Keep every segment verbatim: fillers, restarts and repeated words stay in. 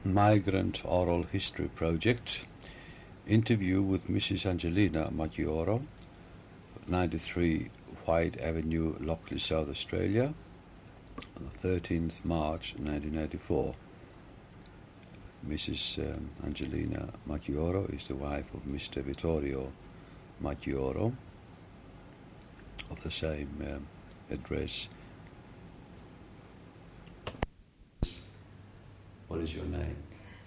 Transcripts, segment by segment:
Migrant Oral History Project. Interview with Missus Angelina Maggioro, ninety-three White Avenue, Lockley, South Australia, thirteenth March nineteen eighty-four. Missus Um, Angelina Maggioro is the wife of Mister Vittorio Maggioro, of the same um, address. What is your name?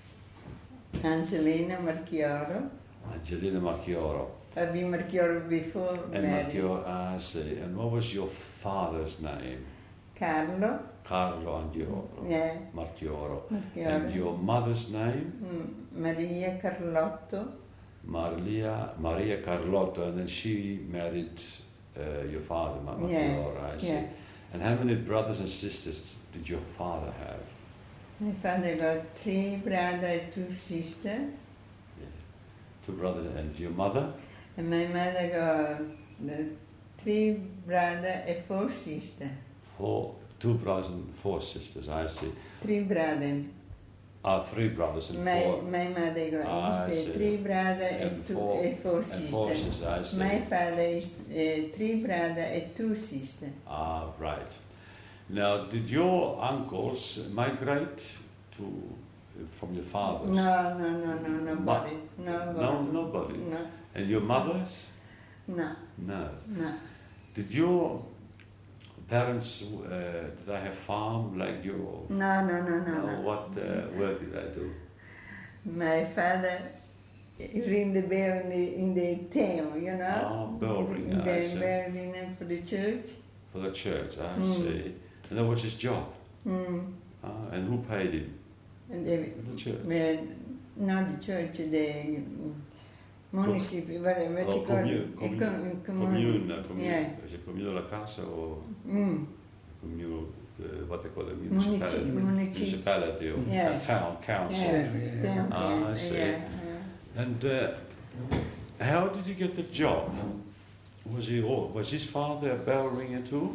Angelina Marchioro. Angelina Marchioro. I've been Marchioro before And married. Marchioro, ah, I see. And what was your father's name? Carlo. Carlo Angioro. Yeah. Marchioro. Marchioro. And your mother's name? Mm, Maria Carlotto. Maria Maria Carlotto, and then she married uh, your father, Marchioro, Yeah, I see. yeah. And how many brothers and sisters did your father have? My father got three brothers and two sisters. Yeah. Two brothers, and your mother? And my mother got the three brothers and four sisters. Four, two brothers and four sisters, I see. Three brothers. Ah, three brothers and My, four. my mother got Ah, I is, see. uh, three brothers and, And two, four- and four and sisters. four sisters, I see. My father is uh, three brothers and two sisters. Ah, right. Now, did your uncles migrate to from your father's? No, no, no, no, nobody. No, Nobody. nobody. No, And your mother's? no, No. no. Did your parents, uh, did they have farm like you? No, no, no, no, No, no. what uh, work did they do? My father ring the bell in the, in the town, you know. Ah, bell ringer, In I the see. bell ringer for the church. For the church, I Mm. see. And that was his job. Mm. Ah, and who paid him? And they, The church. well, not the church, the municipio, whatever Oh, you call commune, it. commune, Com- commune, commune. Yeah. Is it commune della casa or Mm. commune, uh, what they call it, Munici- municipality? munici- Municipality or Yeah. town council. Yeah, yeah. town Ah, I council, see. yeah, yeah. And uh, how did he get the job? Was he oh, was his father a bell ringer too?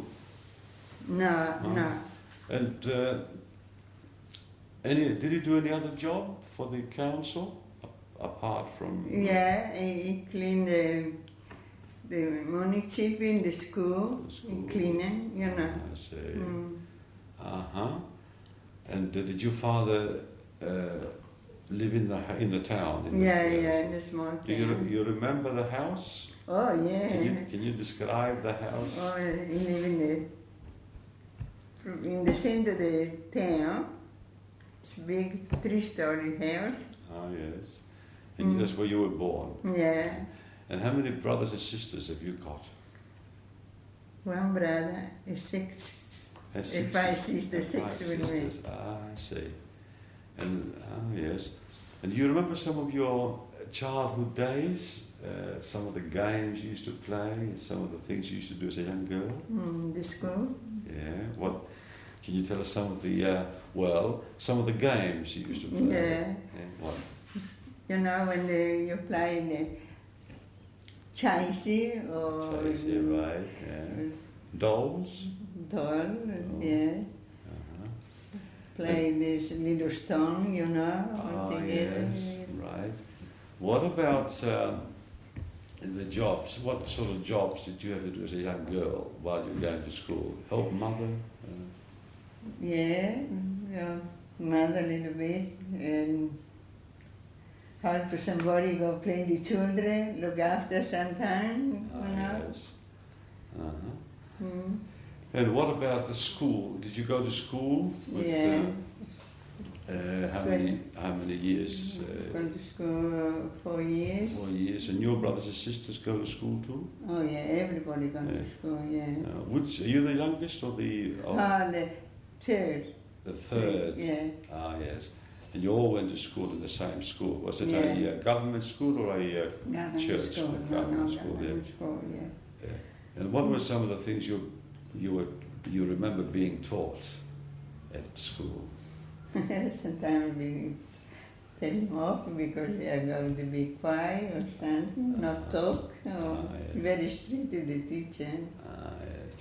No, Oh. no. And uh, any did he do any other job for the council a- apart from? Yeah, he, he cleaned the, the municipio in the school, The school. he cleaning, you know. I see. Mm. Uh huh. And uh, did your father uh, live in the ha- in the town? In Yeah, the, yeah, in the small Do you, town. re- you remember the house? Oh, yeah. Can you can you describe the house? Oh, he live in the, in the center of the town. It's a big three-story house. Ah, yes. And Mm. that's where you were born. Yeah. And how many brothers and sisters have you got? One brother, and six, And and five sisters. sisters, And six five with me. sisters. Ah, I see. And ah, yes. And do you remember some of your childhood days? Uh, some of the games you used to play, and some of the things you used to do as a young girl? Mm, the school. Yeah. What? Can you tell us some of the uh, well, some of the games you used to play? Yeah. What? You know, when the, you play the chasey or Chase, yeah, right. Yeah. Dolls. doll, Oh. yeah. Uh-huh. Play this little stone, you know, Ah, all together. yes, right. What about um, the jobs? What sort of jobs did you have to do as a young girl while you were going to school? Help mother? Uh, Yeah, yeah, mother a little bit, and help somebody go play the children, look after sometime, ah, you know. yes. Uh-huh. Mm. And what about the school? Did you go to school? With, Yeah. Uh, uh, how many? How many years? Uh, Gone to school uh, four years. four years. And your brothers and sisters go to school too? Oh yeah, everybody gone Yeah. to school, yeah. Uh, which are you the youngest or the? Oh, Ah, the third. the third. Yeah. Ah, yes. And you all went to school in the same school. Was it Yeah. a uh, government school or a uh, Government church? school. A No, government no, school, government yeah. school, yeah. yeah. And what were some of the things you you were you remember being taught at school? Sometimes we tell him off because they are going to be quiet or something, not talk, or Ah, yes. very strict to the teacher. Ah, yes.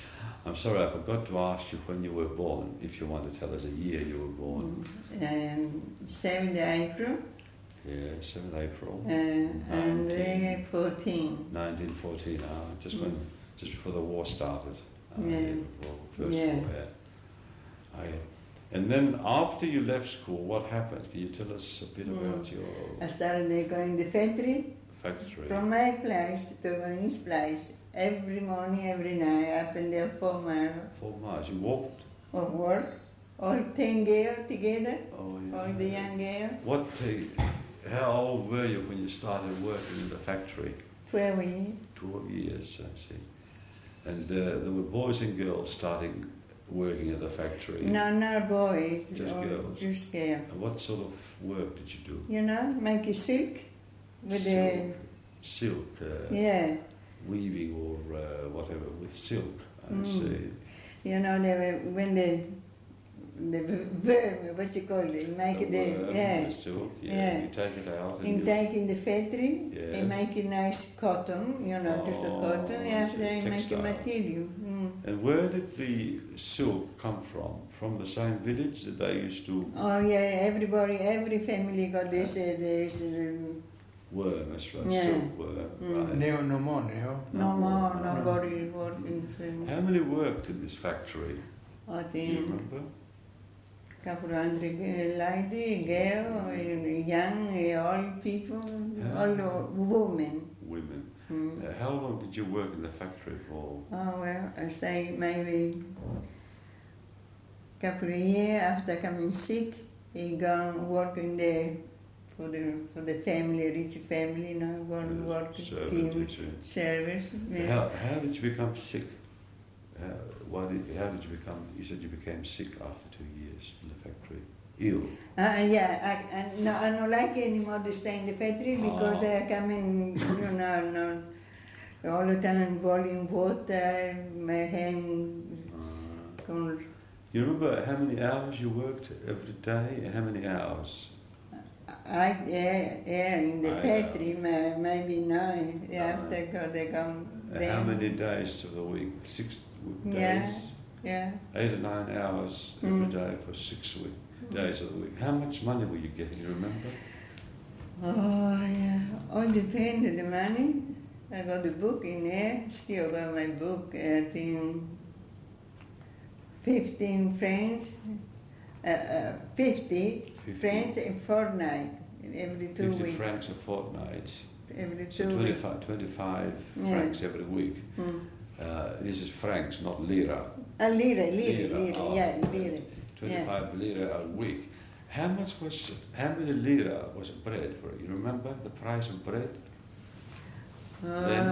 I'm sorry, I forgot to ask you when you were born, if you want to tell us a year you were born. Um, seventh April. Yeah, seventh April. Uh, and then fourteen. nineteen fourteen, ah, just when, Mm. just before the war started. Uh, Yeah. Before the first Yeah. war, yeah. I, and then after you left school, what happened? Can you tell us a bit Mm. about your I started going to the factory. factory? From my place to his place, every morning, every night, up and down four miles Four miles. You walked? of work. All ten girls together, Oh, yeah. all the young girls, What? Uh, how old were you when you started working in the factory? twelve years. Twelve years, I see. And uh, there were boys and girls starting working at the factory. No, not boys, Just all girls. just girls. And what sort of work did you do? You know, make a silk with the, silk, silk uh, yeah, weaving or uh, whatever with silk. I Mm. see. you know, they were, when the, the verb, what you call it, make The it, worm, the, yeah. the silk. Yeah, Yeah. you take it out. And In you, take in the factory, Yeah. they make a nice cotton, you know, just a Oh, cotton, after they make a textile. material. Mm. and where did the silk come from? From the same village that they used to Oh yeah, everybody, every family got this, uh, this, um, worm, that's right, Yeah. silk worm. Mm. Right. Neo, no more, Neo. no more, no. nobody working for, How many worked in this factory? I Do you think, remember? couple hundred uh, lady, girl, uh, young, uh, old people, Yeah. all the women. Women. Mm. Uh, how long did you work in the factory for? Oh well, I say maybe couple of years after coming sick, he gone working there for the for the family, rich family, you know, gone Uh, work servant, team you see. service. Yeah. How, how did you become sick? How, why did, how did you become, you said you became sick after two years in the factory? Ill? Uh, yeah, I, I, no, I don't like anymore to stay in the factory because Oh. I come in, you know, no, all the time boiling water, my hand Uh, cold. you remember how many hours you worked every day? How many hours? I, yeah, yeah, in the I, uh, factory, ma- maybe nine, Uh, after God, they come Uh, there. how many days of the week? Six w- Yeah. days? Yeah. Eight or nine hours every Mm. day for six week, days of the week. How much money were you getting, you remember? Oh, yeah. All depends on the money. I got the book in there, still got my book, I think fifteen francs, uh, uh, fifty, fifty. francs a fortnight, every two fifty weeks. francs a fortnight. Every So two weeks. twenty-five, twenty-five Yeah. francs every week. Mm. Uh, this is francs, not lira. A lira, lira, Lira, lira, oh. yeah, lira. twenty-five lira a week. How much was, how many lira was bread for you? Remember the price of bread? Uh, Then,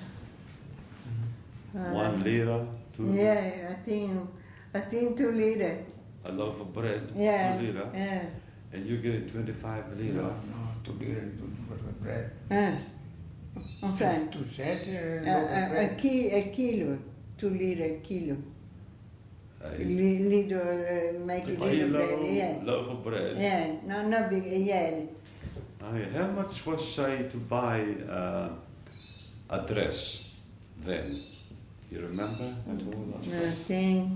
uh, One lira, two Yeah, I think, I think two lira. a loaf of bread, Yeah, two lira, yeah. and you get twenty-five No, lira. no, to lira, to for the bread. Ah, en franc. To set uh, A, loaf of a, a, bread. ki, a kilo, two lira a kilo. A Li, little, uh, make it little kilo bread, yeah. loaf of bread. Yeah, no, not big, yeah. Oh, yeah. How much was, say, to buy uh, a dress then? You remember at all? I think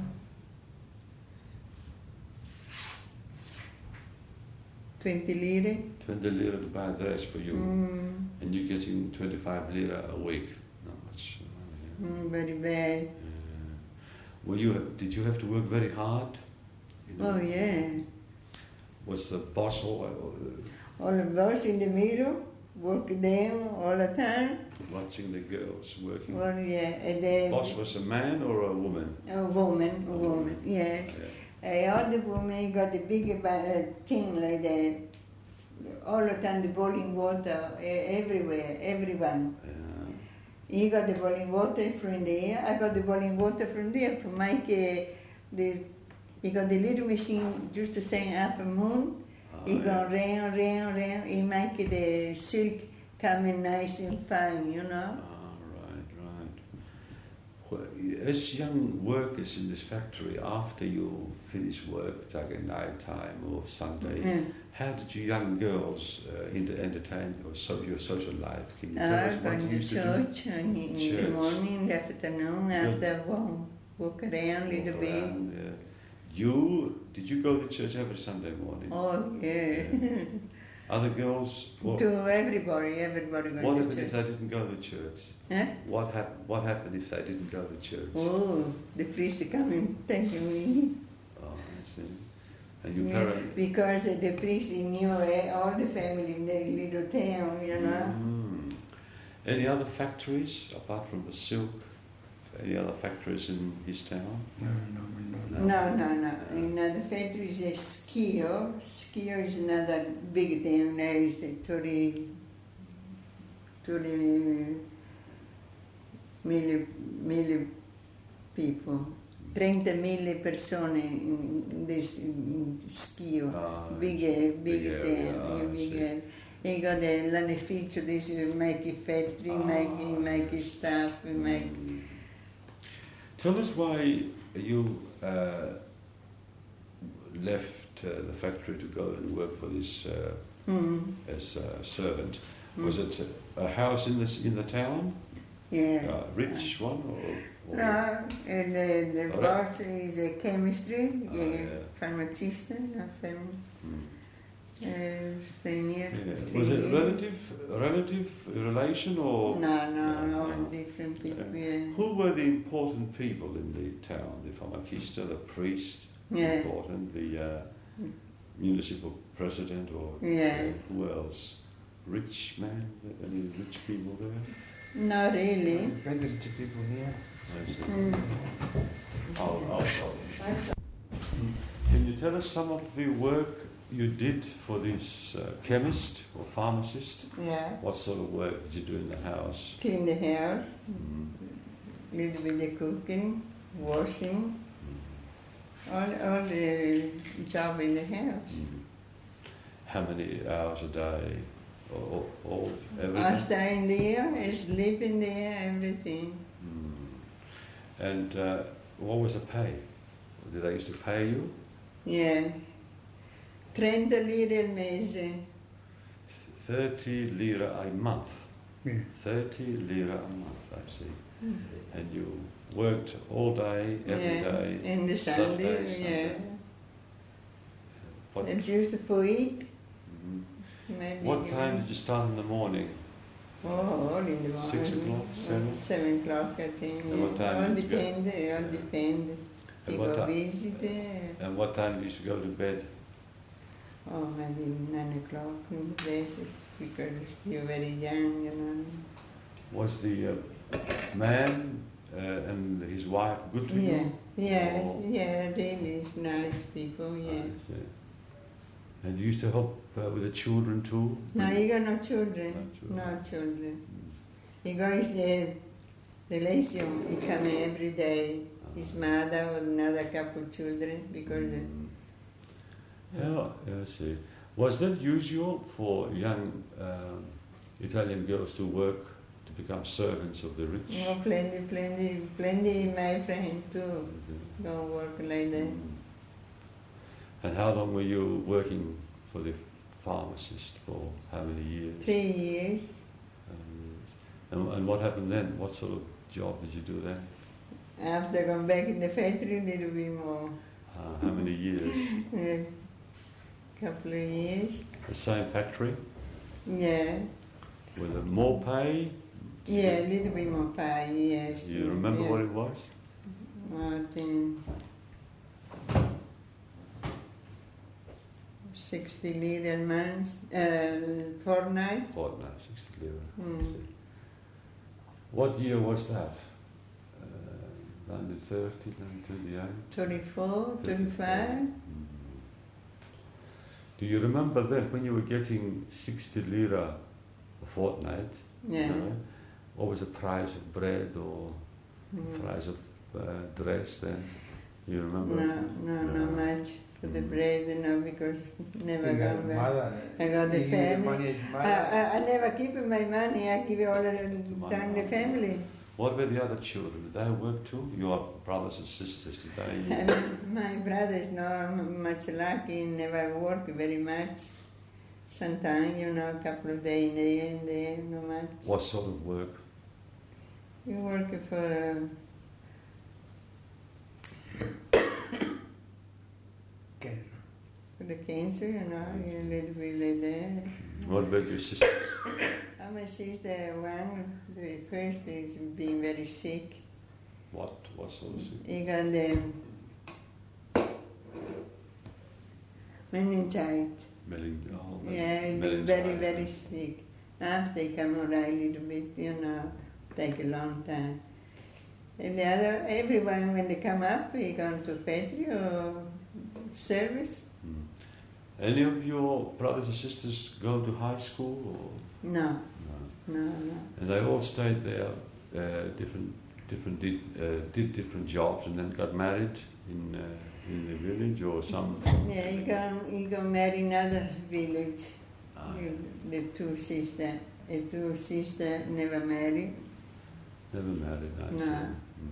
twenty lira. twenty lira to buy a dress for you, Mm, and you're getting twenty-five lira a week. Not much. Oh, yeah. mm, very bad. Uh, were you, did you have to work very hard? You know? Oh, yeah. Was the boss all, All of us in the middle, work them all the time. watching the girls working? Well, yeah, and then Boss was a man or a woman? a woman, a woman, yes. Yeah. Uh, other woman got the big uh, thing like that. All the time, the boiling water uh, everywhere, everyone. Yeah. He got the boiling water from there. I got the boiling water from there for make uh, the. He got the little machine just the same half a moon. Ah, He yeah. go round, round, round. He make the silk coming nice and fine, you know. Ah, right, right. Well, as young workers in this factory, after you finish work, like at night time or Sunday, Mm. how did you young girls uh, enter- entertain or so, your social life? Can you tell I us what going you to used to do? church in, in the Church. morning, in the afternoon, Yeah. after work. walk around a little Walk bit. around, yeah. You, did you go to church every Sunday morning? Oh, yeah. Yeah. Other girls? What, To everybody, everybody what going to happened if church. they didn't go to church? Huh? What, hap- what happened if they didn't go to church? Oh, the priest come and thank me. Oh, I see. And your Yeah, parents? because uh, the priest he knew uh, all the family in the little town, you know. Mm. Any other factories apart from the silk? Any other factories in his town? No, no, no. No, no, no. Another factory is a Skio. Skio is another big town. There is thirty, thirty million, million people. thirty million persone in this in Schio. Ah, big, uh, big, big area, town. ah, I big, see. uh, he got the l'anificio, this is make factory, Ah, make, make yes. stuff, make... Mm. Tell us why you uh, left uh, the factory to go and work for this uh, Mm, as a servant. mm. Was it a house in this in the town? Yeah. A rich one or? or No, and the, the All right. boss is a chemistry, Ah, yeah, yeah. pharmacist, no, fam, Mm. uh, stay near. Yeah. Was it relative, relative relation or? No, no, No, all no. different people, yeah. Who were the important people in the town? The pharmacista, the priest, Yeah. important, the uh, Mm. municipal president, or Yeah. uh, who else? Rich man? Any rich people there? Not really. Very rich people here. I see. Mm. I'll, I'll, I'll. Can you tell us some of the work you did for this uh, chemist or pharmacist? Yeah, What sort of work did you do in the house? clean the house, Mm. little bit of cooking, washing, all, all the job in the house. Mm. How many hours a day? Or, or, or I everything? stay in there, I sleep in there, everything. Mm. And uh, what was the pay? Did they used to pay you? Yeah. thirty lire al mese. thirty lira a month. Yeah. thirty lira a month, I see. And you worked all day, every yeah. day. In the Sunday, Saturday, yeah. Sunday. What, And just for eat. Mhm. Maybe What time did you start in the morning? Oh, all in the morning. Six o'clock, seven? Seven o'clock, I think. And what yeah. time All did you go? depend, all depend. And You what go ti- visit there. And what time did you used to go to bed? Oh, maybe nine o'clock in the bed because you're still very young, you know. Was the uh, man uh, and his wife good to Yeah, you? yeah, Oh. yeah, really nice people, yeah. I see. And you used to help uh, with the children too? No, he got no children, No children. no children. He goes the relation, he come every day. His mother with another couple of children because Mm. How, I see. Was that usual for young um, Italian girls to work, to become servants of the rich? oh, plenty, plenty, plenty my friend too. Is Don't work like that. it? Mm. And how long were you working for the pharmacist for? How many years? Three years. Um, and, and what happened then? What sort of job did you do then? After going back in the factory, a little bit more. Uh, how many years? A couple of years. The same factory? Yeah. With a more pay? Yeah, a little bit more pay, yes. You remember yeah. what it was? I think sixty lire a month, uh, fortnight. Fortnight, sixty lira. Mm. I see. What year was that? Uh, nineteen thirty, nineteen thirty-eight? thirty-four, thirty-five. Mm. Do you remember that when you were getting sixty lira a fortnight? Yeah. you know, what was the price of bread or Mm. price of uh, dress then? You remember? No, no, No. not much for the Mm. bread, you know, because never He got gone back. mother. I got the He give the family. money to I, mother. I, I never keep my money, I give it all the money. time the family. What were the other children? Did they work too? Your brothers and sisters, did they? And my brother is not much lucky, never work very much. Sometimes, you know, a couple of days in there and there, no much. What sort of work? You work for uh, Can. For the cancer, you know, a little bit like that. What about your sisters? Oh, my sister, one, the first is being very sick. What? What sort of sick? He got the meningitis. Meling- oh, mel- Yeah, he meningitis. very, very sick. After he come around a little bit, you know, take a long time. And the other, everyone, when they come up, we go to factory or service. Mm. Any of your brothers and sisters go to high school? Or? No, No. no, no. And they all stayed there, uh, different, different did, uh, did different jobs, and then got married in uh, in the village, or some. Yeah, he go, he go marry another village. Ah, The, the two sisters, the two sisters never married. never married, I No. see. Mm.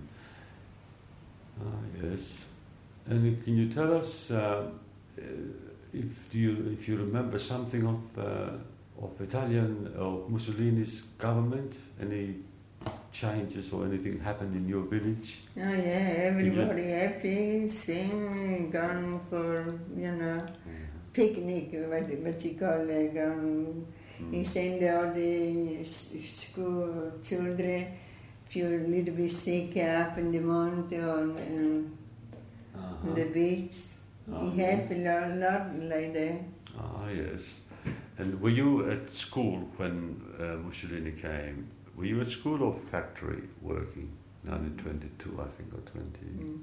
Ah, yes. And can you tell us uh, uh, if you if you remember something of uh, of Italian or Mussolini's government? Any changes or anything happened in your village? Oh yeah, everybody happy, sing, gone for, you know, picnic, what, what you call it, gone. Mm. He sent all the s- school children, few little bit sick up in the mountain on, um, Uh-huh. on the beach. Oh, He helped a lot, lot like that. Ah, yes. And were you at school when uh, Mussolini came? Were you at school or factory working? nineteen twenty-two, I think, or twenty. Mm.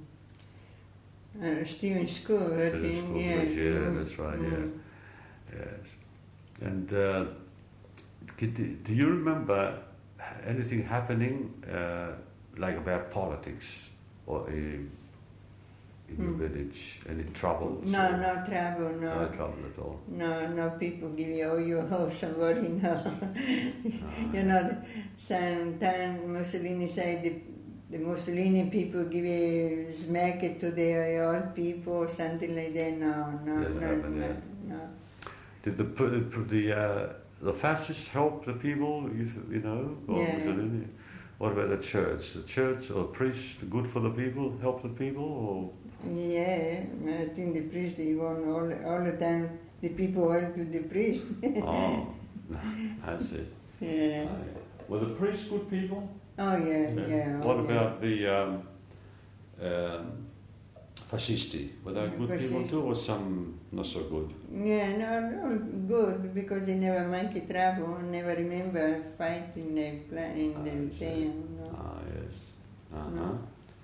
Uh, still in school, Still working, in school, yeah. yeah, Mm, that's right, mm. yeah. Yes. And uh, could, do you remember anything happening, uh, like about politics, or in, in your Mm. village? Any trouble? No, no trouble, No no. trouble at all. No, no people give you all your house, somebody, no. You know, sometimes Mussolini said the, the Mussolini people give you smack it to the old people or something like that. No, no, Didn't no, happen, no, yeah. no. Did the the the, uh, the fascists help the people? You, you know, or Yeah. Mussolini? What about the church? The church or priest good for the people? Help the people? Or Yeah, I think the priest, he want all, all the time, the people help the priest. oh, that's it. Yeah. Right. Were the priests good people? Oh, yeah, yeah. What oh, about the um, um, fascisti? Were they good people Fascisti. too, or some not so good? Yeah, no, no, good, because they never make it trouble, never remember fighting the pla- in Ah, the I see. town. No. Ah, yes. Uh-huh. No.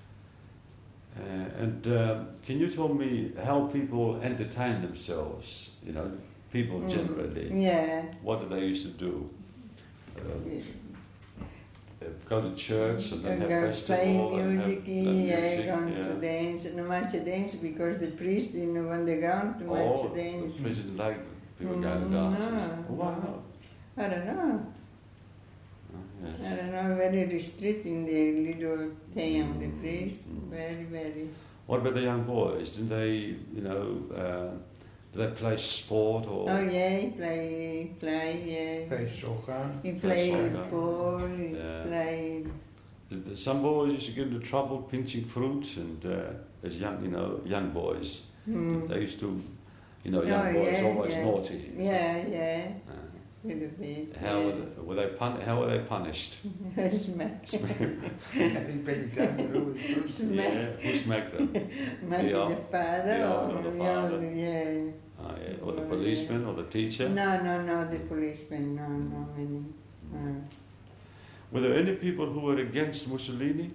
Uh, and uh, can you tell me how people entertain themselves? You know, people Mm. generally. Yeah. What do they used to do? Uh, uh, go to church and then And have go play festival and have music, the yeah, music, going yeah. to dance, and much dance because the priest didn't want to go to Oh, much dance. the president like people Mm, going to no, dances. Oh, why no. not? I don't know. Oh, yes. I don't know, very restricting the little town, the Mm, priest, mm. very, very. What about the young boys? Didn't they, you know, uh, do they play sport or? Oh yeah, he play, play, yeah. Play soccer. He Play played soccer. ball, he Yeah. played. Did- Some boys used to get into trouble pinching fruit, and uh, as young, you know, young boys, Hmm. they used to, you know, young Oh, boys yeah, always yeah. naughty. Yeah, yeah, Uh, little bit. how yeah. were they, were they pun- How were they punished? Smack. Hij bent daar first. Yeah, who smacked them? Maybe The the old- father the or old or the the father. old, yeah. Ah, yeah. Or the policeman or the teacher? No, no, no, the policeman, no, no, many. No. Were there any people who were against Mussolini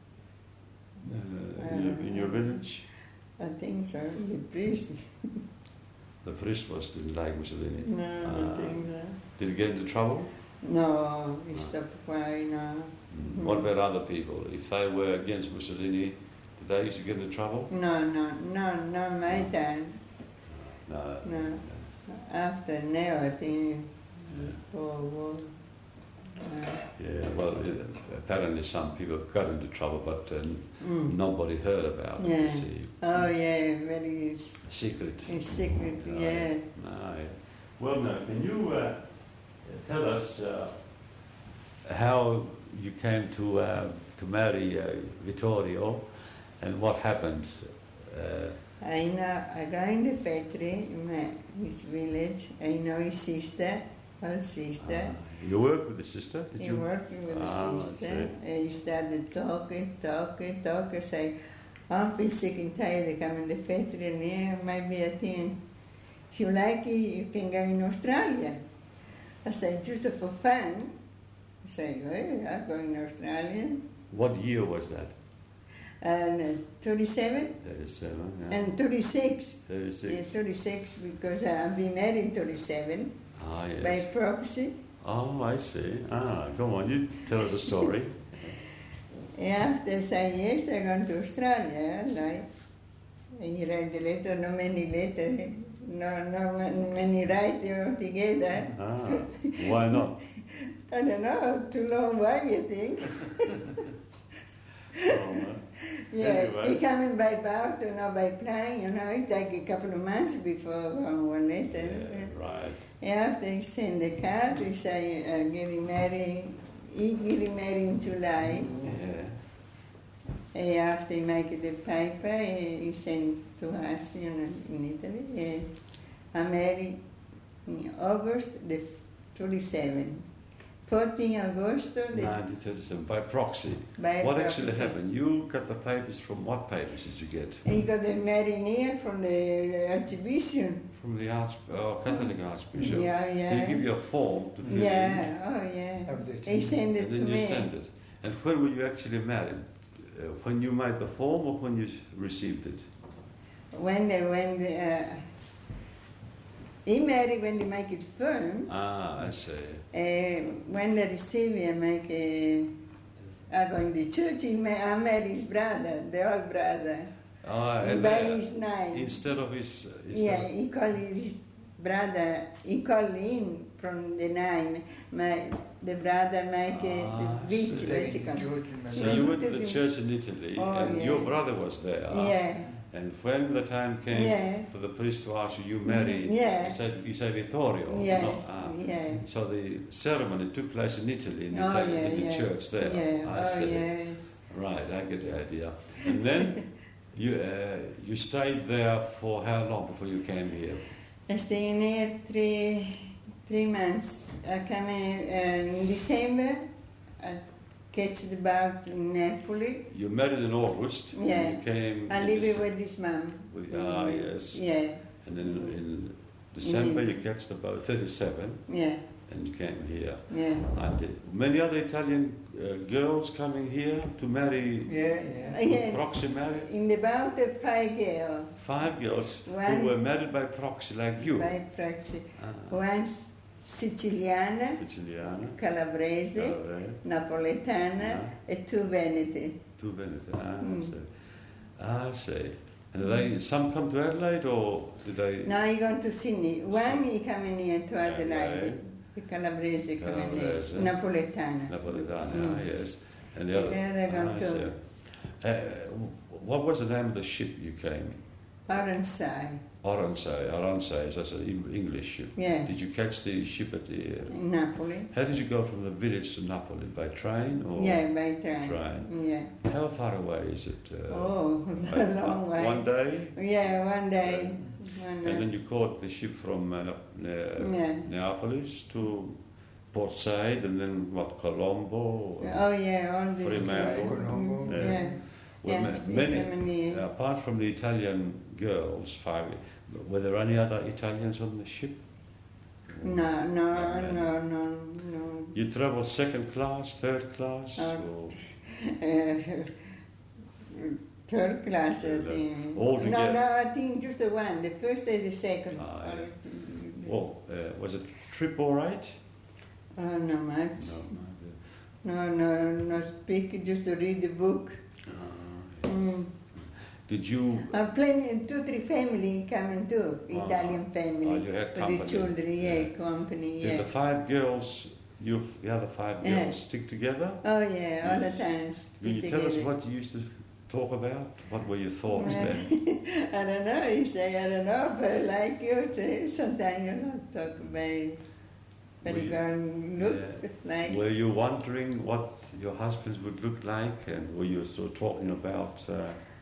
uh, in, your, in your village? I think so, the priest. The priest was didn't like Mussolini. No, Ah. I think so. Did he get into trouble? No, he stopped crying, no. Mm. What about other people? If they were against Mussolini, did they used to get into trouble? No, no, no, no, my time. No. No. After now, I think, before war. Uh, Yeah, well, it, apparently some people got into trouble, but uh, mm. nobody heard about it, Yeah. you see. Oh, yeah, very Secret. in secret, Oh, yeah. No, yeah. Well, now, can you uh, tell us uh, how you came to uh, to marry uh, Vittorio, And what happened? Uh, I know, I go in the factory in my his village. I know his sister, her sister. uh, you worked with the sister, did He you? working with Ah, I his sister. see. And he started talking, talking, talking. Say, I'm feel sick and tired of coming to the factory, and yeah, maybe I think if you like it, you can go in Australia. I said, just for fun. I say, well, I'll go in Australia. What year was that? And uh, thirty-seven thirty-seven, yeah. and thirty-six. thirty-six. Yeah, thirty-six because I've been married in thirty-seven Ah, yes. by proxy. Oh, I see. Ah, go on, you tell us a story. After I say yes, I'm going to Australia. Like, and he write the letter, no many letter, no, no many write together. Ah, why not? I don't know, too long while you think. Oh, Yeah, Anyway. he coming by boat or not by plane, you know, it take a couple of months before um, one letter. yeah, right. After he send the card, he say uh, getting married, he getting married in July. Yeah. And after he make the paper, he, he send to us, you know, in Italy. And I married in August the twenty-seventh. fourteen August, the, nineteen thirty-seven, by proxy. by What actually proxy. happened? You got the papers from what papers did you get? He got the married from the Archbishop. From the Arch, oh, Catholic Archbishop. Yeah, yeah. They give you a form to fill in, Yeah, oh yeah. Of the He sent it and to then you me. send it. And when were you actually married? Uh, when you made the form or when you received it? When they when the, uh, he married when they make it firm. Ah, I see. Uh, when they receive it, I make a. I go in the church. He ma- I married his brother, the old brother. Ah, He and by uh, his name. instead of his, instead Yeah, of- he called his brother. He called him from the name. My the brother make Ah, a the so beach. they What's it called? So you went to the church in Italy, Oh, and yeah. your brother was there. Yeah. And when the time came Yeah. for the priest to ask you, you married, Yeah. you said, you said Vittorio. Yes, No, ah. yeah. So the ceremony took place in Italy, in the, Oh, Itali- yeah, in the yeah. church there. Yeah, I oh see. yes. Right, I get the idea. And then you uh, you stayed there for how long before you came here? I stayed here three three months. I came in, uh, in December. I catch the boat in Napoli. You married in August. and Yeah. You came. I in live Dece- with this mom. with- ah, yes. Yeah, And then in December Mm. you catch the boat thirty-seven yeah, and you came here. yeah. And uh, many other Italian uh, girls coming here to marry, Yeah, Uh, yeah. yeah. proxy marriage. In the boat of five girls Five girls One- who were married by proxy like you. by proxy. Ah, One Siciliana, Siciliana, Calabrese, uh, Napoletana, Yeah. e two Veneti. two Veneti. Ah, Mm. I see. Ah, I see. And they, some come to Adelaide or did they? Now you're going to Sydney. One he coming here to Adelaide. Adelaide. The Calabrese coming here. Calabrese. Napoletana. Napoletana, Mm. ah, yes. And The other ah, gone I to see. Uh, what was the name of the ship you came in? Aronsai. Aransai, Aransai is that's an Eng- English ship. Yeah. Did you catch the ship at the... Uh, In Napoli. how did you go from the village to Napoli? By train or...? Yeah, by train. Train. Yeah. How far away is it? Uh, Oh, by- a long way. One day? Yeah, one day. One And then day. you caught the ship from uh, Ne- Yeah. Neapolis to Port Said and then what, Colombo? Oh yeah, all this. Fremantle. Colombo. Yeah. Yeah. Yeah. Well, Yeah, ma- many, Germany. uh, apart from the Italian girls, five, were there any other Italians on the ship? No, no, Yeah. no, no, no. You travel second class, third class? Uh, or Uh, third class, I Yeah, think. all No, together. no, I think just the one. The first and the second. Ah, Uh, yeah. this- well, uh, was it trip all right? Oh, no much. No. No, no, no speak, just to read the book. Uh, Mm. did you? Uh, plenty, two, three family coming too, Ah. Italian family. Oh, you had with company. the children, yeah, Yeah. company, Did yeah. the five girls, you, the other five girls, Yeah. stick together? Oh yeah, all the Yes. time. Can you stick tell us together. what you used to talk about? What were your thoughts Yeah. then? I don't know, you say, I don't know, but like you say, sometimes you not talk about but Were you you- can look Yeah. like, Were you wondering what your husbands would look like, and were you sort of talking about? Uh,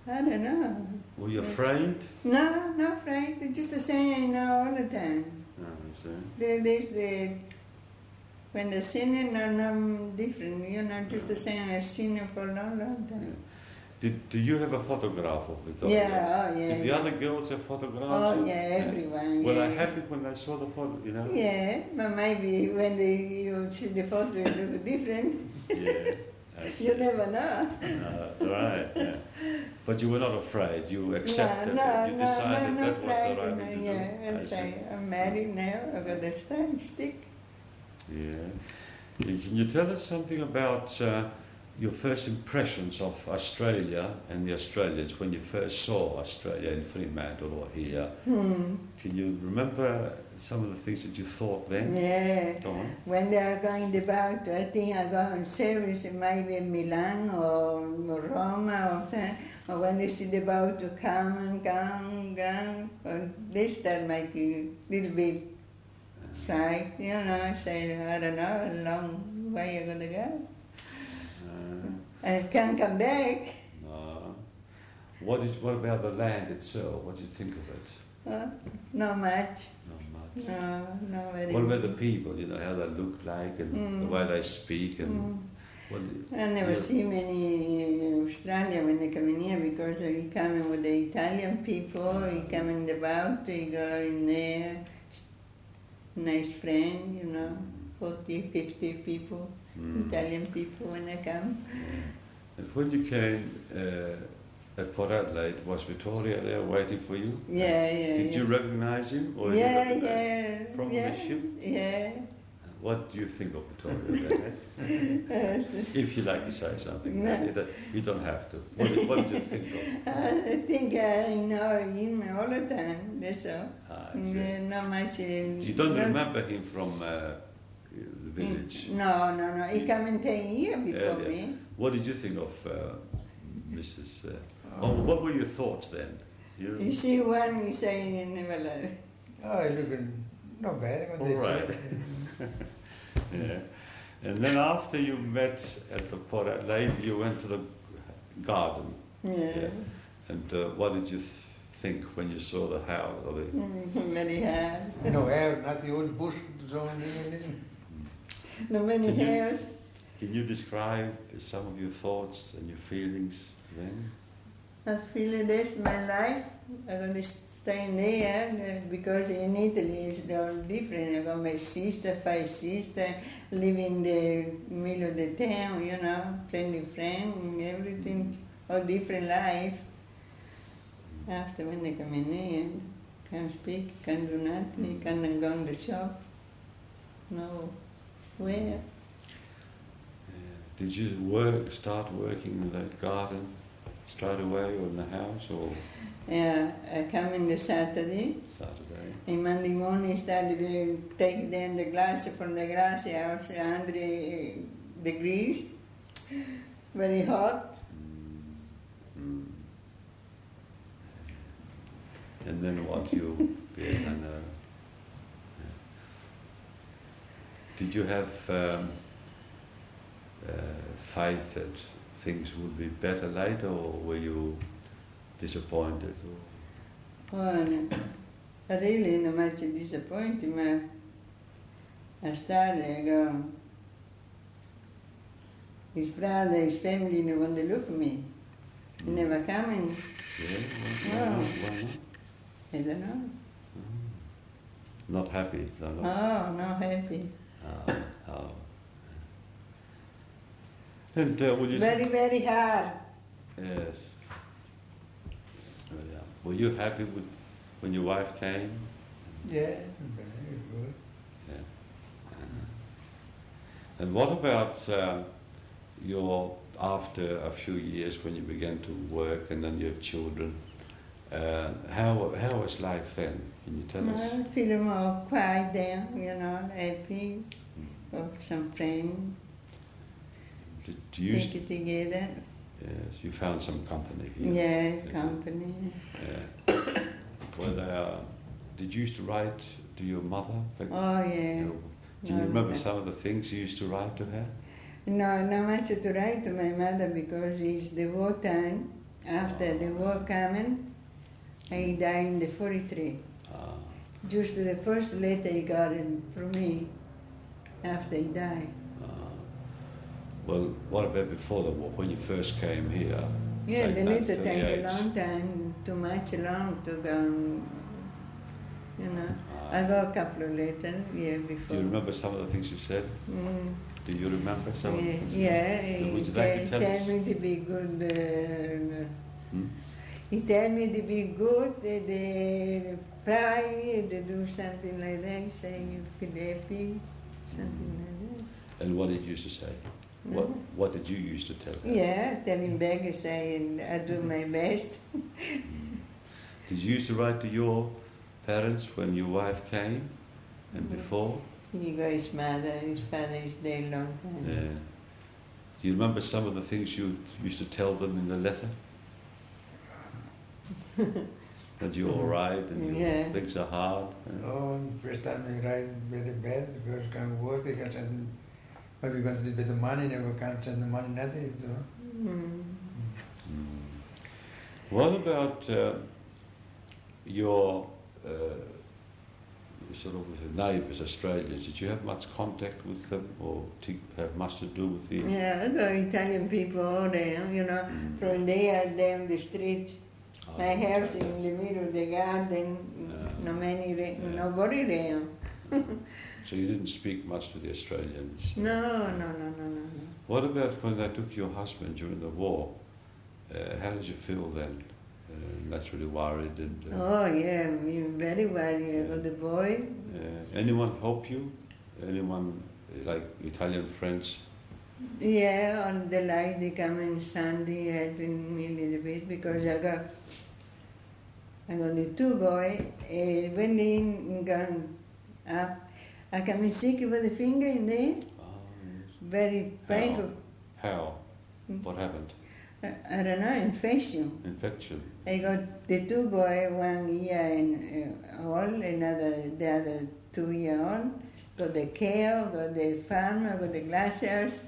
I don't know. Were you afraid? No, not afraid. They're just the same, you know, all the time. No, I see. They, they, they, when they're singing, no, no, different. You know, just the same as singing for a long, long time. Did do you have a photograph of Vittorio? Yeah, oh yeah. Did the yeah. other girls have photographs? Oh of- yeah, everyone. Were yeah. they happy when they saw the photo? You know. Yeah, but maybe when they, you see the photo, it looks different. Yeah. I see. You never know. Uh, right. Yeah. But you were not afraid. You accepted no, no, it. You no, decided no, that no, was the frightened, right thing to yeah, do. and I say, see. I'm married now, I've got a stand stick. Yeah. Can you tell us something about uh, your first impressions of Australia and the Australians when you first saw Australia in Fremantle or here? Hmm. Can you remember some of the things that you thought then? Yeah. Go on. When they are going about, I think I go on service in maybe Milan or Roma or something, or when they see the boat to come and come, come, or they start making a little bit fright, you know, I say, I don't know, a long way you're going to go. Uh, And can't come back. no. What, is, what about the land itself? What do you think of it? Uh, not much. Not much. No, no very What about the people? You know how they look like and Mm. the way they speak and Mm. what? do you- I never you- see many in Australia when they come in here because he coming with the Italian people, he come in the boat, he go in there, nice friend, you know, forty, fifty people, Mm. Italian people when they come. And when you came uh, at Port Adelaide, was Vittoria there waiting for you? Yeah, yeah. Did yeah. you recognize him? Or you Yeah, recognize- yeah. From yeah, the ship? Yeah. What do you think of Vittoria then? Yes. If you like to say something, No. you don't- you don't have to. What, did- what did you think of? I think I know him all the time, that's all. Ah, I see. Yeah, not much. uh, You don't not- remember him from uh, the village? No, no, no. He come in ten years before Yeah, yeah. me. What did you think of uh, Missus Uh, oh, what were your thoughts then? You, You see one, you say you never learn. Oh, I look in, not bad. All right. Yeah. And then after you met at the Port Adelaide, you went to the garden. Yeah. And uh, what did you th- think when you saw the house? Or the, Mm, Very hard. No hair, not the old bush zone in. No many Can you- hairs. can you describe some of your thoughts and your feelings then? I feel that's my life. I'm going to stay there uh, because in Italy it's all different. I got my sister, five sisters, live in the middle of the town, you know, plenty of friends and everything, all different life. After when they come in here, can't speak, can't do nothing, can't go in the shop. No, where? Did you work, start working in that garden straight away or in the house or Yeah, I come in the Saturday. Saturday? And Monday morning started to take down the glass from the glass house, one hundred degrees, very hot. Mm. And then what you did, I know. Yeah. Did you have um, uh, faith that things would be better later, or were you disappointed? Or? Oh, no. I really not much disappointed, but I started, I go, his brother, his family, no one to look at me. Mm. Never coming, Yeah, why, No. why not? Why not? I don't know. Mm. Not happy, no, no. Oh, not happy. Oh, oh. And uh, would you Very, very hard. yes. Oh, yeah. Were you happy with when your wife came? Yeah, very good. Yeah. And what about uh, your after a few years when you began to work and then your children? Uh, how how was life then? Can you tell us? I feel more quiet there, you know, happy, of some friends, Did you used, take it together. yes, you found some company here. Yeah, company. Yeah. Well, uh, did you used to write to your mother? Back- Oh, yeah. Do you No, remember no. some of the things you used to write to her? No, not much to write to my mother because it's the war time After the war coming, he died in the forty-three. Ah. Just the first letter he got in from me after he died. Ah. Well, what about before the war, when you first came here? Yeah, say the letter nineteen take a thirty-eight? long time, too much long to go, and, you know. Ah. I got a couple of letters, yeah, Do before. you remember some of the things you said? Mm. Do you remember some of Yeah, the things? yeah, Would he you like to tell, tell tell us? me to be good. Uh, Hmm? he tell me to be good, uh, they pray, they do something like that, he say you feel happy, something like that. And what did you used to say? What Mhm. What did you used to tell him? Yeah, tell him back, I say, I do my best. Did you used to write to your parents when your wife came and Mhm. before? He got his mother, his father is dead long time. Yeah. Do you remember some of the things you used to tell them in the letter? That you're all right and your Yeah. things are hard? Yeah. Oh, first time I write very bad because I can't work, because I didn't, but because with the money, never can't send the money, nothing. So. Mm. Mm. What about uh, your uh, sort of with the neighbours, Australians? Did you have much contact with them, or to have much to do with the? Yeah, I got Italian people all there, you know, Mm. from there down the street. Oh, My house okay. in the middle of the garden, Yeah. no many, re- Yeah. nobody there. So you didn't speak much to the Australians? No, no, no, no, no, no. What about when they took your husband during the war? Uh, how did you feel then? Uh, naturally worried and... Uh, Oh yeah, we very well. I got the boy. uh, anyone help you? Anyone, uh, like Italian friends? Yeah, on the light they come in Sunday helping me a little bit because I got I got the two boy. Uh, when they gone up, I come in sick with the finger in there, Oh, yes. very painful. How? Hmm. What happened? I, I don't know, infection. Infection? I got the two boy, one year in uh, old, another the other two year old. Got the cow, got the farm, I got the glass house.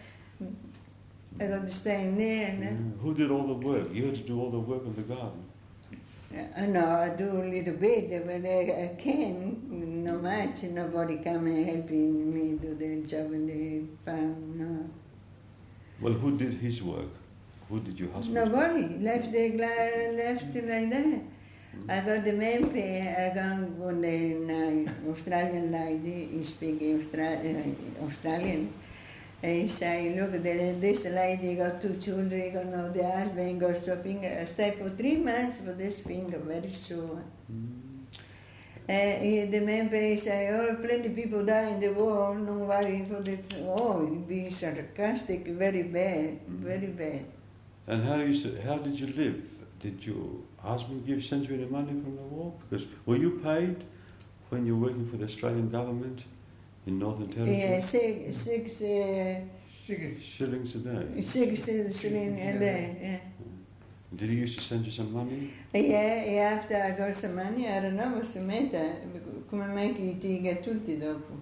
I got to stay in there. And, Mm. Who did all the work? You had to do all the work in the garden? uh, no, I do a little bit, but I, I can, no much. Nobody come and helping me do the job in the farm, no. Well, who did his work? Who did your husband? Nobody left the glass, left it like that. I got the man pay, I got one uh, Australian lady, he speak Austra- uh, Australian. And he say, look, the, this lady got two children, he got no, the husband got so finger. I stay for three months for this finger, very sore. Mm. And he, the man pay say, oh, plenty people die in the war, no worry for this. Oh, he be sarcastic, very bad, very bad. And how, you, s- how did you live? Did your husband give send you any money from the war? Because were you paid when you were working for the Australian government in Northern Territory? Yeah, six, six, uh, Six. Shillings a day. six shillings a day, yeah. Did he used to send you some money? Yeah, e after I got some money, I don't know what's the matter, come mai che ti get tutti dopo?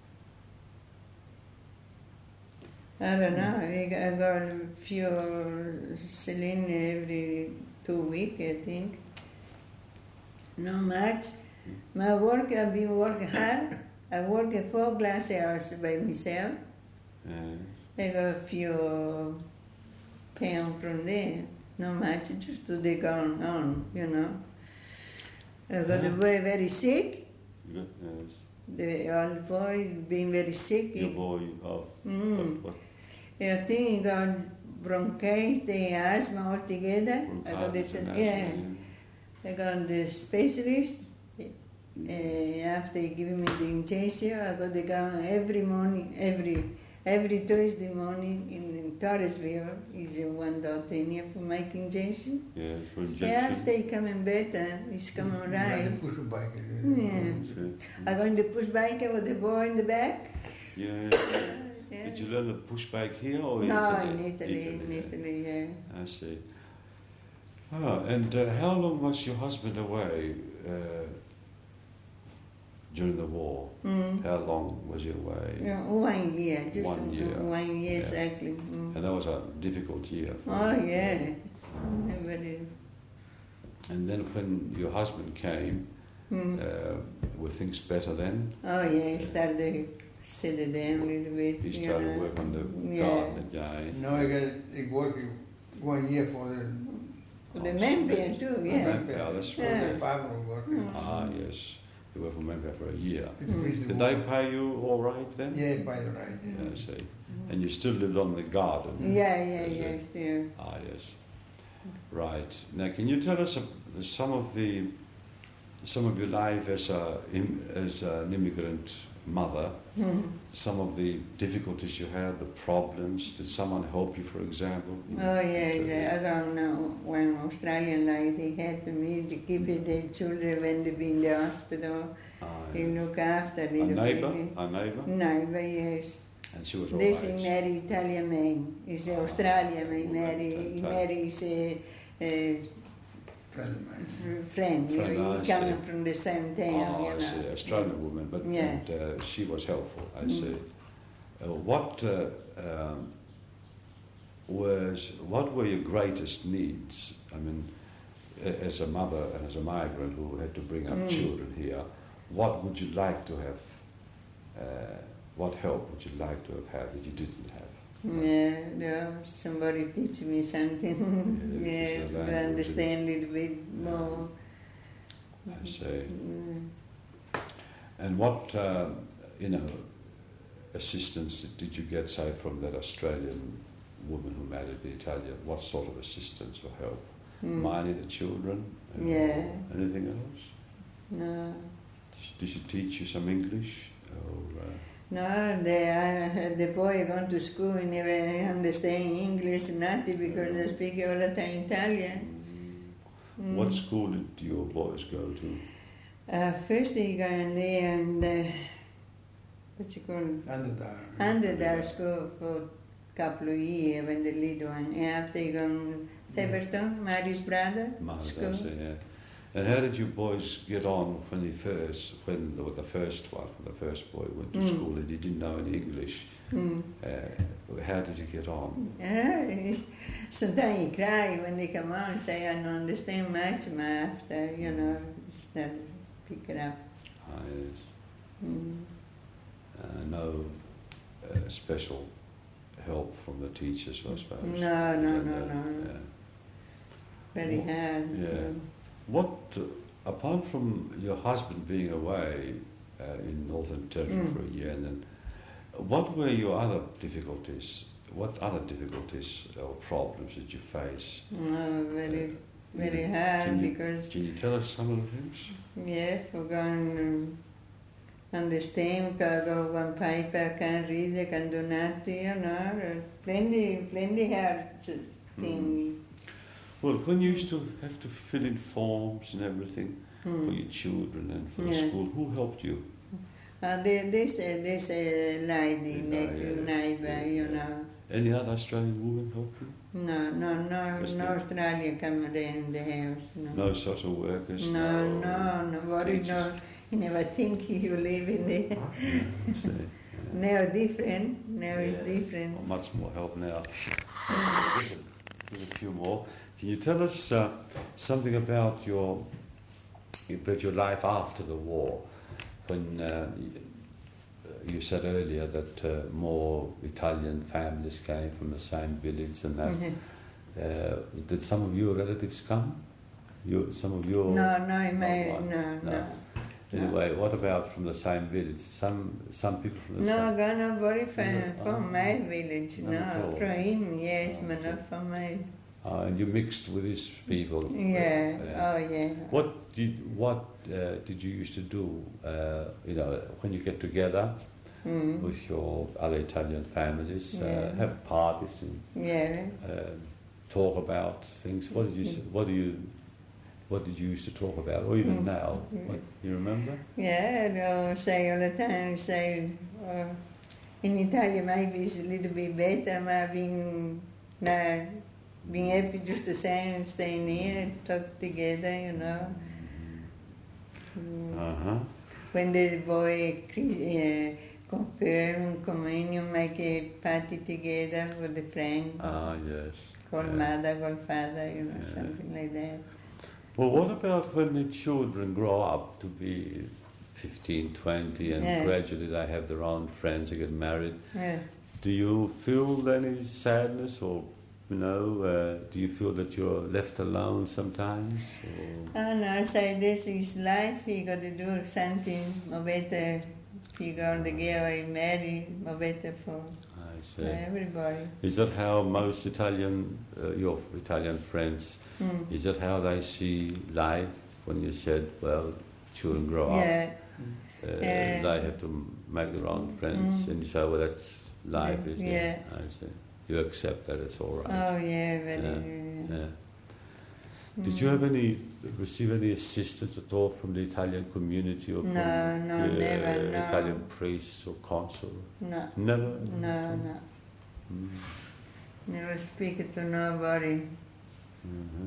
I don't know, I got- I got a few shillings every two weeks, I think. Not much. My work, I've been working hard. I work at four glass hours by myself. Uh, I got a few pounds from there. Not much, just to dig on, on, you know. I got the Yeah. boy very sick. you got, yes. The old boy being very sick. Your boy, oh, Mm. what, what, I think he got bronchitis, the asthma altogether. I got bronchitis the, and asthma, yeah, I got the specialist. Uh, after giving me the injection, I got the go every morning, every every Thursday morning in Torresville. Is a one doctor in here for making injection. yeah, for Yeah, injection. after he coming better, he's coming Ride right. the push bike. Yeah. That's it. I got in the push bike with the boy in the back. Yeah. Yeah. Did you learn the push bike here or in No, Italy? in Italy, in yeah. Italy, yeah. I see. Ah, and uh, how long was your husband away uh, during the war? Mm. How long was he away? Yeah, one year, just One year. one year Yeah. exactly. Mm. And that was a difficult year. for Oh him. yeah, Very. And then when your husband came, Mm. uh, were things better then? Oh yeah, he started to settle down a little bit. He you started know. work on the Yeah. garden again. Now I get a work one year for the For the Mempia too, yeah. Mempia. Yeah, that's for right. Yeah. the farmer work. Mm. Ah, yes. You worked for Memphis for a year. To finish the Did work. they pay you all right then? Yeah, by the right. Yeah. Yeah, I see. And you still lived on the garden? Yeah, yeah, Is yeah, it? still. Ah, yes. Right. Now, can you tell us uh, some of the some of your life as a im- as an immigrant mother? Mm. Some of the difficulties you had, the problems. Did someone help you, for example? Oh yeah, yeah, I don't know. One Australian lady helped me to keep the children when they be in the hospital. Ah, He yeah. look after A little neighbour, bit. a neighbour, Neighbour, yes. and she was all This right. is marry Italian man. He's Australian man. Marry, he marries a, a Friend of mine. f- friend. You Friend, know, I he see. coming from the same town. Oh, I you see. know. Australian woman, but Yeah. and, uh, she was helpful. I Mm. see. Uh, what uh, um, was what were your greatest needs? I mean, a- as a mother and as a migrant who had to bring up Mm. children here, what would you like to have? Uh, what help would you like to have had that you didn't have? Yeah, no, somebody teach me something. Yeah, yeah, just a to language. understand a little bit more. I see. Mm. And what um, you know assistance did you get, say, from that Australian woman who married the Italian? What sort of assistance or help? Mm. Minding the children? And Yeah. Anything else? No, Did she teach you some English? Or, uh, no, the, uh, the boy gone to school and never understand English, nothing, because they speak all the time Italian. Mm. What school did your boys go to? Uh, first he gone there and, uh, what's it called? Underdog. Underdog school for a couple of years when the little one. And after he gone Theberton, Mary's brother, Mother, school. yeah. And how did you boys get on when he first, when the, the first one, the first boy went to Mm. school and he didn't know any English? Mm. Uh, how did you get on? Yeah, sometimes he cry when they come out and say, I don't understand much, but after, you know, start pick it up. Ah, yes. Mm. Uh, no uh, special help from the teachers, I suppose. No, no, And, no, uh, no. yeah. Very Well, hard. yeah. to- What, uh, apart from your husband being away uh, in Northern Territory Mm. for a year, and then, what were your other difficulties? What other difficulties or problems did you face? No, very, Uh, very can hard you- because, Can you tell us some of the things? yeah, for going understand, can go one paper, can read, I can do nothing, you know, plenty, plenty hard thing. Well, when you used to have to fill in forms and everything for Mm. your children and for the Yeah. school, who helped you? Uh, there, there's a, there's a lady, Yeah, next yeah, neighbor, yeah, you yeah. know. Any other Australian woman help you? No, no, no, Just no the- Australia come around the house, no. No social workers? No, no, nobody, teachers? no. You never think you live in there. I see. Yeah. Now different, now it's Yeah. different. Well, much more help now. There's a, there's a few more. Can you tell us uh, something about your about your life after the war? When uh, you, you said earlier that uh, more Italian families came from the same village, and that Mhm. uh, did some of your relatives come? You, some of your No, no, I may, Oh, no, no. no. Anyway, what about from the same village? Some some people from the No, same. got nobody from, No, from oh. my village, Not at no. all. From him, yes, Oh, but okay. not from my. Uh, and you mixed with these people. Yeah, Yeah. oh yeah. What did what uh, did you used to do? Uh, you know, when you get together Mm. with your other Italian families, uh, Yeah. have parties and Yeah. uh, talk about things. What did you? s- What do you? What did you used to talk about, or even Mm. now? Mm. What, you remember? Yeah, they'll say all the time, say, uh, in Italian maybe it's a little bit better, but being, no, being happy just the same, staying here, talk together, you know. Mm. Uh huh. When the boy uh, confirm communion, make a party together with the friend, Ah yes. call Yeah. mother, call father, you know, Yeah. something like that. Well, what about when the children grow up to be fifteen, twenty, and Yeah. gradually they have their own friends, they get married? Yeah. Do you feel any sadness, or you know, uh, do you feel that you're left alone sometimes? Or? Oh no, I say this is life, he got to do something more better. He got to get away married, more better for, I for see. everybody. Is that how most Italian, uh, your Italian friends, Mm. is that how they see life? When you said, well, children grow up, Yeah, uh, Yeah. they have to make their own friends, Mm. and you say, well, that's life, Yeah. isn't Yeah. it? I see. You accept that it's all right. oh yeah, very. Yeah. Yeah. Yeah. Did you have any, receive any assistance at all from the Italian community or from No, no, the never, no. Italian priests or consul? No, Never? no, no. Mm. Never speak to nobody. Mhm.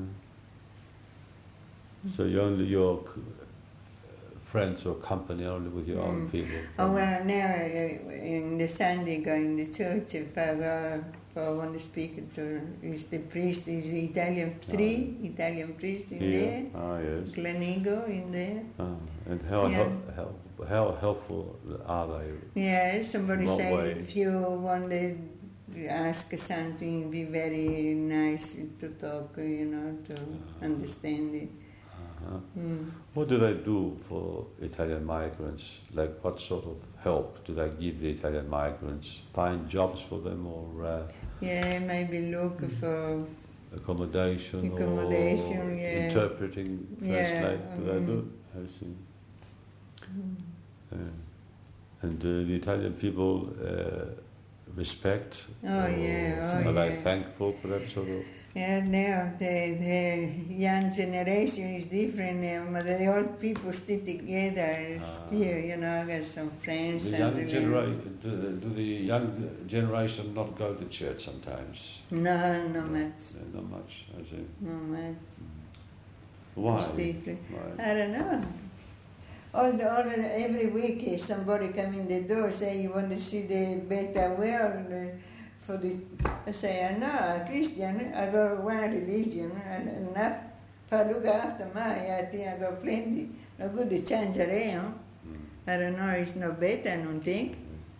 So you only your c- friends or company only with your own Mm. people? Oh well, now uh, in the Sunday going to church, if I go, if I want to speak to, is the priest, is the Italian three, Italian priest in Here? there, Ah, yes. Glenigo in there. Ah, and how, Yeah. hel- how, how helpful are they? Yeah, somebody What say way? if you want to ask something, be very nice to talk, you know, to Uh-huh. understand it. Uh-huh. Mm. What do they do for Italian migrants? Like, what sort of help do they give the Italian migrants? Find jobs for them, or uh, Yeah, maybe look for accommodation, Accommodation, or yeah. interpreting, Yeah, translate? Do they mm. do? I see. Mm. Yeah. And uh, the Italian people uh, respect? Oh, or yeah, oh, Are they yeah. thankful for that sort of? Yeah, now the, the young generation is different now, but the old people still together, Ah. still, you know, I got some friends. The and young we- generation, do, do the young generation not go to church sometimes? No, no much, Uh, Not much, I see. no much. Why? It's different. Why? I don't know. All the, all the, every week eh, somebody come in the door say you want to see the better world uh, for the. I say I'm not a Christian. I got one religion and enough. If I look after my, I think I got plenty. No good to change around. Mm. I don't know. It's no better. I don't think.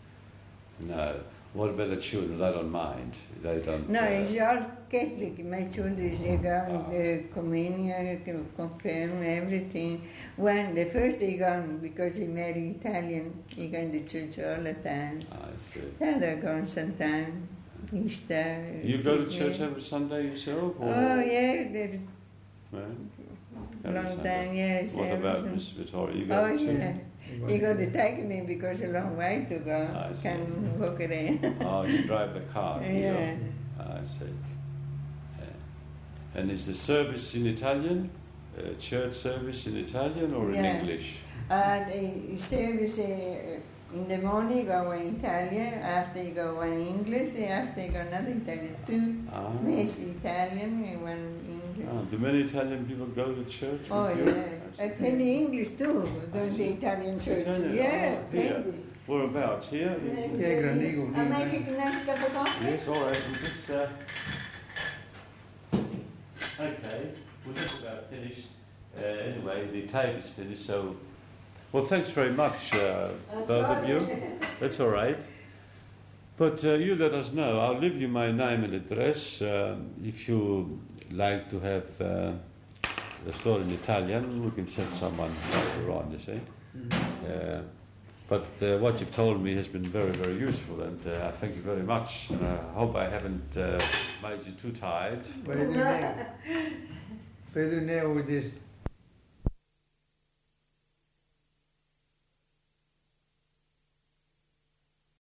No. What about the children? They don't mind. They don't. No, uh, it's all Catholic. My children they go the communion, confirm everything. When the first they gone because he married Italian, he gone to church all the time. I see. Yeah, they're going sometime. Easter. You go to Christmas. church every Sunday yourself? Or? Oh yeah, the Right. Every long Sunday. time. Yes. What every about Sun- Miss Vittoria? You go Oh to church? yeah. He got to take me because a long way to go. I see. Can walk around. Oh, you drive the car. do you? Yeah. I see. Yeah. And is the service in Italian? Uh, church service in Italian or in Yeah. English? And the service uh, in the morning go in Italian, after you go in English, after you go another Italian. Two Ah. mass Italian and one English. Ah, do many Italian people go to church? with Oh you? yeah, uh, plenty English too. Go to the Italian church. Italian? Yeah, Oh, here. plenty. Whereabouts? Here? Yeah, Granigo. I make a nice cup of coffee. Yes, all right. We'll just. Uh, okay, we're just about finished. Uh, anyway, the tape is finished, so. Well, thanks very much, uh, both of you. That's all right. But uh, you let us know. I'll leave you my name and address. Um, if you like to have uh, the story in Italian, we can send someone later on, you see. Uh, but uh, what you've told me has been very, very useful, and uh, I thank you very much. And I hope I haven't uh, made you too tired. What do you do now? What do you do now with this?